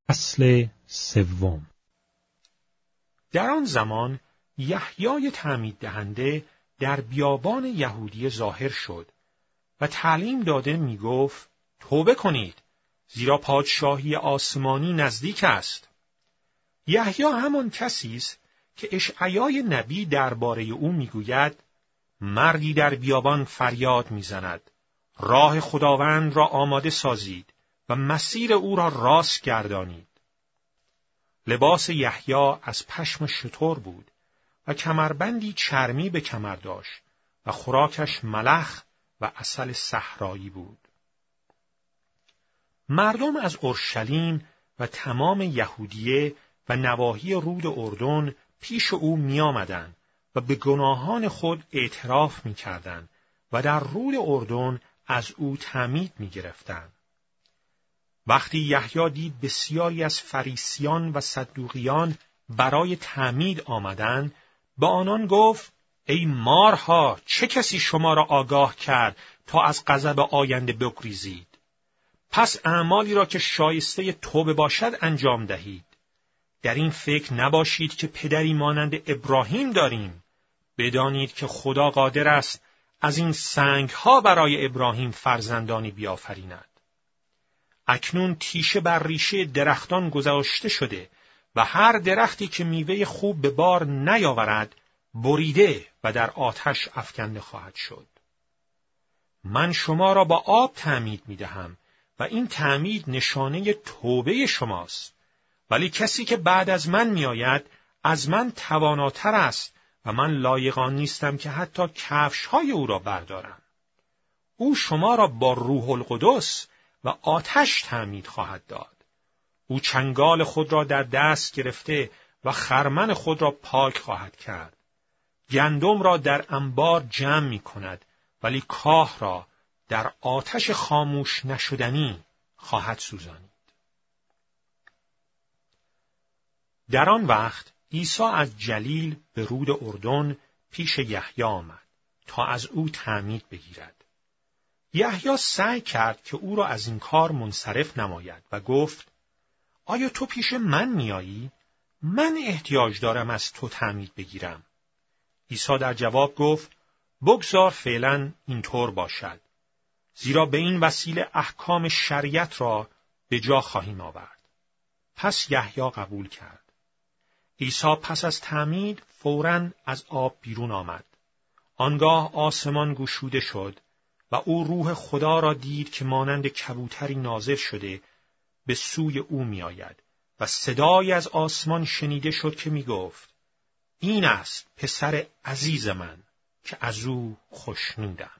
فصل سوم. در آن زمان یحیای تعمید دهنده در بیابان یهودیه ظاهر شد و تعلیم داده می گفت توبه کنید زیرا پادشاهی آسمانی نزدیک است. یحیی همان کسی است که اشعیای نبی درباره او می گوید مردی در بیابان فریاد می زند راه خداوند را آماده سازید و مسیر او را راست گردانید. لباس یحیی از پشم شتر بود و کمربندی چرمی به کمر داشت و خوراکش ملخ و عسل صحرایی بود. مردم از اورشلیم و تمام یهودیه و نواحی رود اردن پیش او می آمدند و به گناهان خود اعتراف می کردند و در رود اردن از او تعمید می گرفتند. وقتی یحیی دید بسیاری از فریسیان و صدوقیان برای تعمید آمدند، به آنان گفت ای مارها، چه کسی شما را آگاه کرد تا از غضب آینده بگریزید؟ پس اعمالی را که شایسته توبه باشد انجام دهید. در این فکر نباشید که پدری مانند ابراهیم داریم. بدانید که خدا قادر است از این سنگها برای ابراهیم فرزندانی بیافریند. اکنون تیشه بر ریشه درختان گذاشته شده و هر درختی که میوه خوب به بار نیاورد بریده و در آتش افکنده خواهد شد. من شما را با آب تعمید میدهم و این تعمید نشانه توبه شماست. ولی کسی که بعد از من میآید از من تواناتر است و من لایق آن نیستم که حتی کفش‌های او را بردارم. او شما را با روح القدس و آتش تعمید خواهد داد. او چنگال خود را در دست گرفته و خرمن خود را پاک خواهد کرد. گندم را در انبار جمع می کند ولی کاه را در آتش خاموش نشدنی خواهد سوزانید. در آن وقت عیسی از جلیل به رود اردن پیش یحیی آمد تا از او تعمید بگیرد. یحیی سعی کرد که او را از این کار منصرف نماید و گفت آیا تو پیش من میایی؟ من احتیاج دارم از تو تعمید بگیرم. عیسی در جواب گفت بگذار فعلا اینطور باشد، زیرا به این وسیله احکام شریعت را به جا خواهیم آورد. پس یحیی قبول کرد. عیسی پس از تعمید فوراً از آب بیرون آمد. آنگاه آسمان گشوده شد و او روح خدا را دید که مانند کبوتری نازل شده به سوی او می آید و صدایی از آسمان شنیده شد که می گفت این است پسر عزیز من که از او خوشنودم.